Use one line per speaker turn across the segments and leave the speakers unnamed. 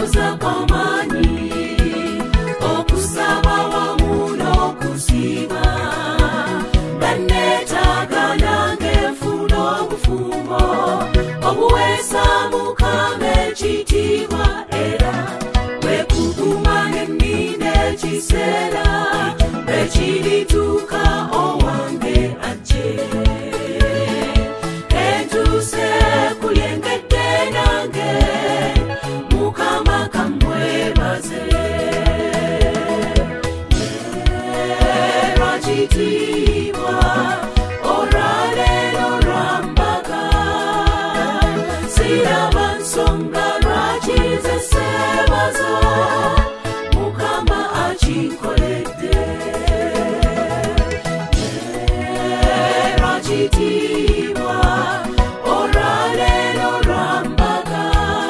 kuza kw'amaanyi okusaba wamu n'okusiiba banneetaaga nange nfuna obufumbo obuweesa Mukama ekitiibwa era bwekuguma n'ennina ekiseera ekirituuka owange ajje entuuse kulyengedde nange Mukama kamwebaze lwakitiibwa olwaleero lwambaga siraba nsonga lwaki nze seebaza Mukama akinkoledde lwakitiibwa olwaleero lwambaga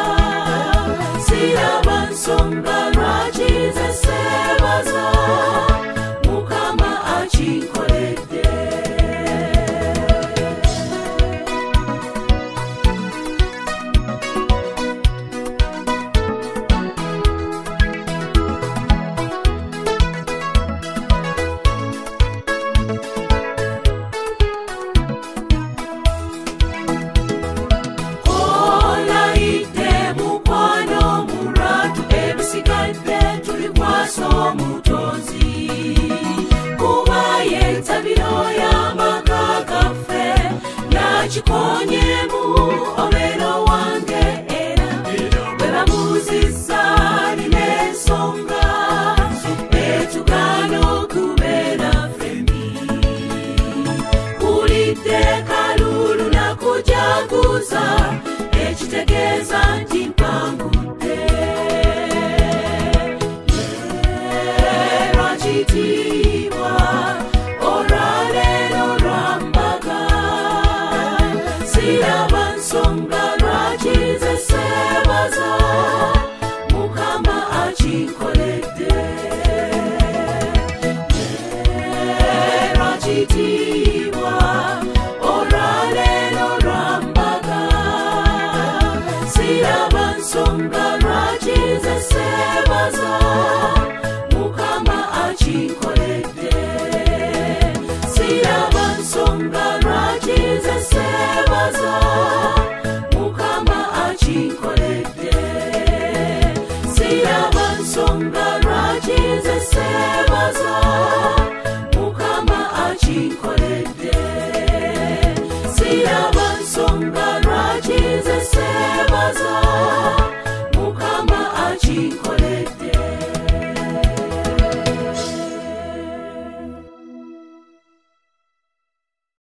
siraba nsonga lwaki nze seebaza Mukama akinkoledde omutonzi kuba yentabiro y'amaka gaffe nakikonye